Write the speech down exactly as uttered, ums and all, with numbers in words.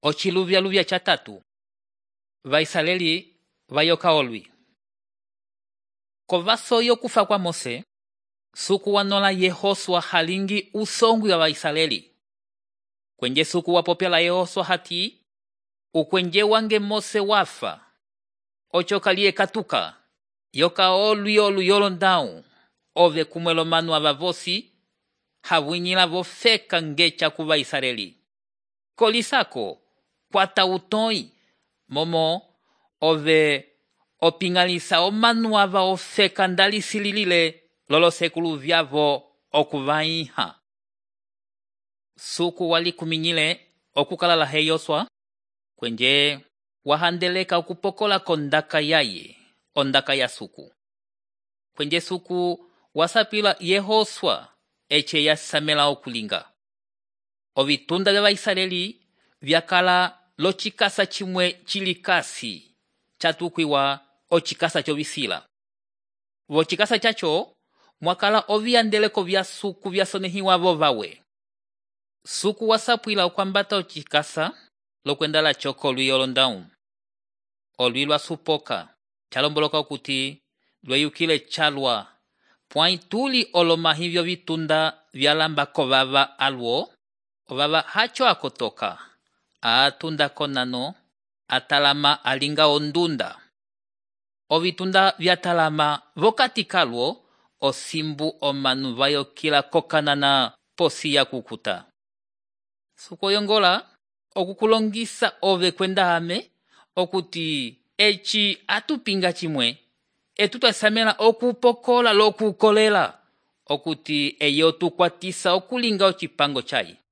Ochiluvya-luvya cha tatu. Vaisraeli vayoka olwi. Kovasoyo kufa kwa Mose, suku wanola Yehoswa halingi usongwi wa Vaisraeli. Kwenye suku wapopela Yehoswa hati, ukwenje wange Mose wafa. Ochokalie katuka, yoka olwi olu yolondau, ove kumwelo manu avavosi, hawinyila vofeka ngecha ku Vaisraeli. Kolisako, kwata utoi, momo, ove opingalisa omanu ava ofeka ndali sililile, lolo sekulu vyavo okuvaiha. Suku wali kuminyile okukalala he Yoswa, kwenje wahandeleka okupokola kondaka yaye, ondaka ya suku. Kwenje suku wasapila Yehoswa eche ya samela okulinga. Ovitunda vya Vaisraeli vyakala lo chikasa chimwe chilikasi chatukwiwa ochikasa chovisila. Vo chikasa chacho mwakala oviandeleko vya suku vya sonehiwa vovawe. Suku wasapwila okwambata ochikasa lo kwendala choko olwi yolondau. Olwi lwa supoka chalomboloka okuti lweyukile chalwa pwaituli oloma hivyo vitunda vyalamba kovava alwo ovava hacho akotoka atunda konano atalama alinga ondunda. Ovitunda vyatalama vokati kalwo osimbu omanu vayokila kokanana posi ya kukuta. Suko yongola okukulongisa ove kwenda ame okuti echi atupinga chimwe etutasamela okupokola lokukolela okuti eyo tukwatisa okulinga ochipango chai.